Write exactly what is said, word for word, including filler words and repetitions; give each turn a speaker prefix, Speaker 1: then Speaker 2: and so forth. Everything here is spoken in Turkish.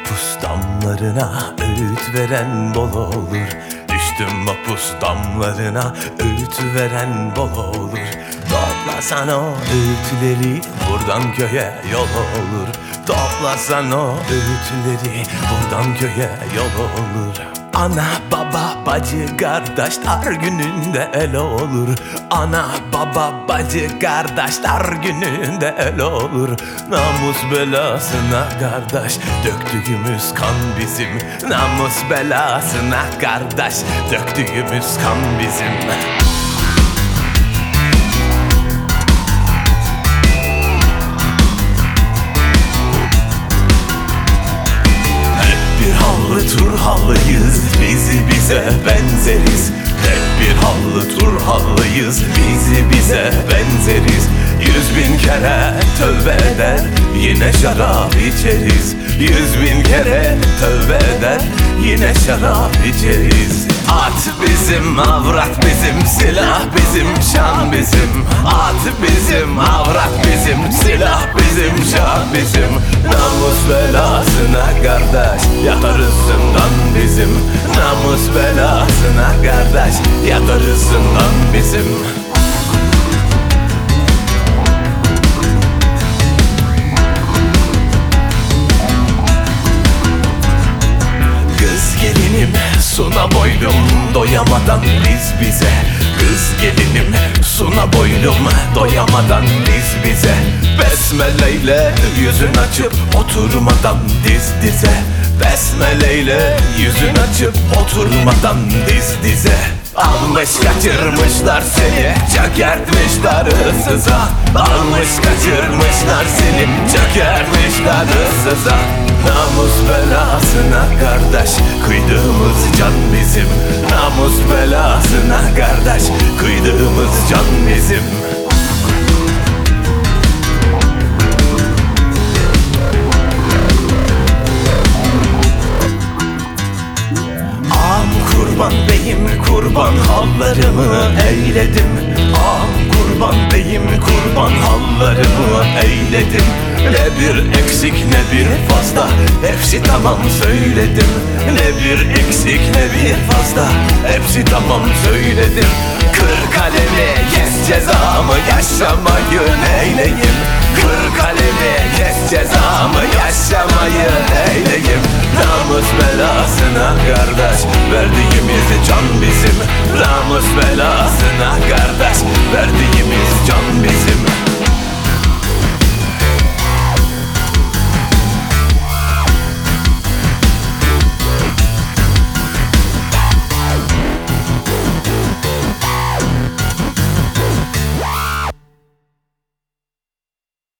Speaker 1: mapus damlarına öğüt veren bol olur. Düştüm mapus damlarına öğüt veren bol olur. Toplasan o öğütleri buradan köye yol olur. Toplasan o öğütleri buradan köye yol olur. Ana baba bacı kardeşler gününde el olur. Ana baba bacı kardeşler gününde el olur. Namus belasına kardeş döktüğümüz kan bizim. Namus belasına kardeş döktüğümüz kan bizim. Hallı Turhallıyız, bizi bize benzeriz. Hep bir hallı Turhallıyız, bizi bize benzeriz. Yüz bin kere tövbe eder, yine şarap içeriz. Yüz bin kere tövbe eder, yine şarap içeriz. At bizim, avrat bizim, silah bizim, şan bizim. At bizim, avrat bizim, silah bizim, şan bizim. Namus belasına kardeş yatarız zindan bizim. Namus belasına kardeş yatarız zindan bizim. Kız gelinim suna boydum doyamadan biz bize. Kız gelinim suna boydum doyamadan biz bize. Besmeleyle yüzün açıp oturmadan diz dize. Besmeleyle yüzün açıp oturmadan diz dize. Almış kaçırmışlar seni, çökertmişler ıssıza. Almış kaçırmışlar seni, çökertmişler ıssıza. Namus belasına kardeş kıydığımız can bizim. Namus belasına kardeş kıydığımız can bizim. Ağam kurban beyim kurban hallarımı eyledim. Ağam kurban beyim kurban hallarımı eyledim. Ne bir eksik ne bir fazla, hepsi tamam söyledim. Ne bir eksik ne bir fazla, hepsi tamam söyledim. Kır kalemi kes cezamı, yaşamayı neyleyim. Kır kalemi kes cezamı, yaşamayı neyleyim. Namus belasına kardeş verdiğimiz can bizim. Namus belasına kardeş verdiğimiz